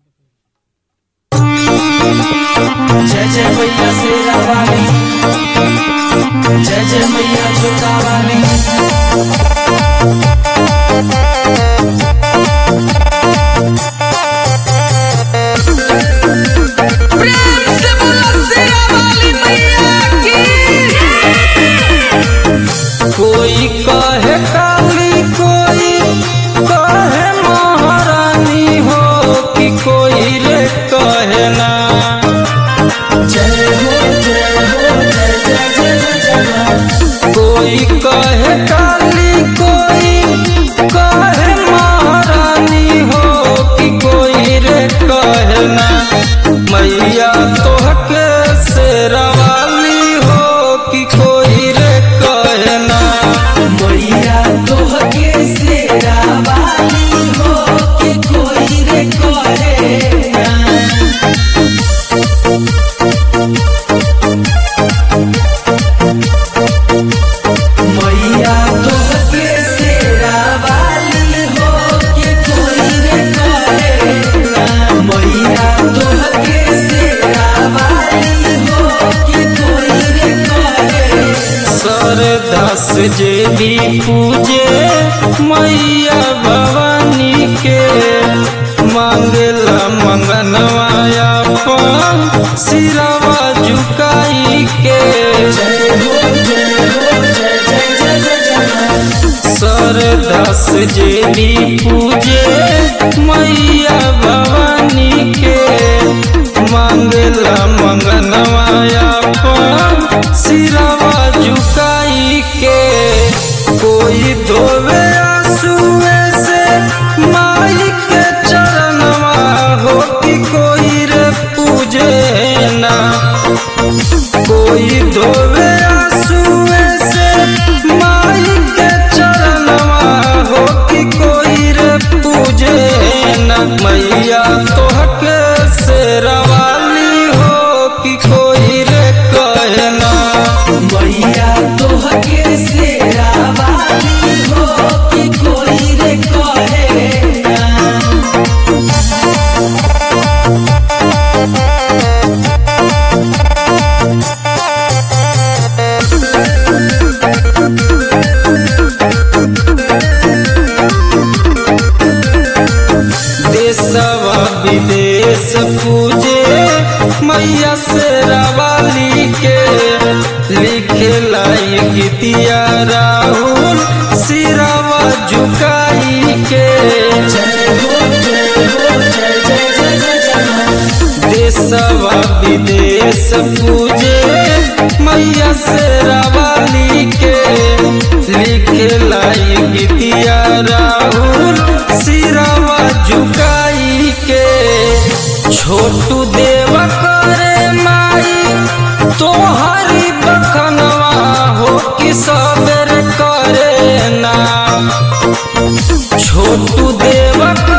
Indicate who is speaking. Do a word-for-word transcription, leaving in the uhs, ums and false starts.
Speaker 1: जय जय मैया शेरा वाली, जय जय मैया छोटा वाली।
Speaker 2: प्रेम से बोलो शेरा वाली मैया की।
Speaker 1: कोई कहे काली, कोई कहे महारानी हो, कि कोई रे कहे ना जय हो जय हो जय जय जय जय। कोई कहे काली, कोई कहे महारानी हो, कि कोई रे कहे ना मैया तोहके शेरा वाली हो, कि कोई रे कहे ना मैया तोहके शेरा वाली हो, कि कोई रे कहे ना। मैया तोहके शेरा वाली हो, कि कोई रे कहे ना मैया तोहके शेरा वाली हो, कि कोई रे कहे। श्रद्धा से जे भी पूजे मैया भवानी के, मांगला मंगनवा अपन सिरवा झुकाई के। जय हो जय हो जय जय जय जय। श्रद्धा से जे भी पूजे मैया भवानी के, मांगला मंगनवा अपन सिरवा झुकाई के। कोई धोवे आंसुए से माई के चरणवा हो, कि कोई रे पूजे ना। कोई धोवे आंसुए से माई के चरणवा हो, कि कोई रे पूजे ना मैया तोहके शेरा वाली हो, कि कोई रे कहे ना मैया तोहके शेरा वाली हो, कि कोई रे कहे ना। देशवा विदेश पूजे मैया शेरा वाली के, लिखे लाई गीतिया राहुल सिरवा झुकाई के। जय हो जय हो जय जय जय जय। देशवा विदेश पूजे मैया शेरा वाली के, लिखे लाई गीतिया राहुल सिरवा झुकाई के। छोटू देव करे माई तोहरी बखनवा हो, कि सबेर करे ना। छोटू देव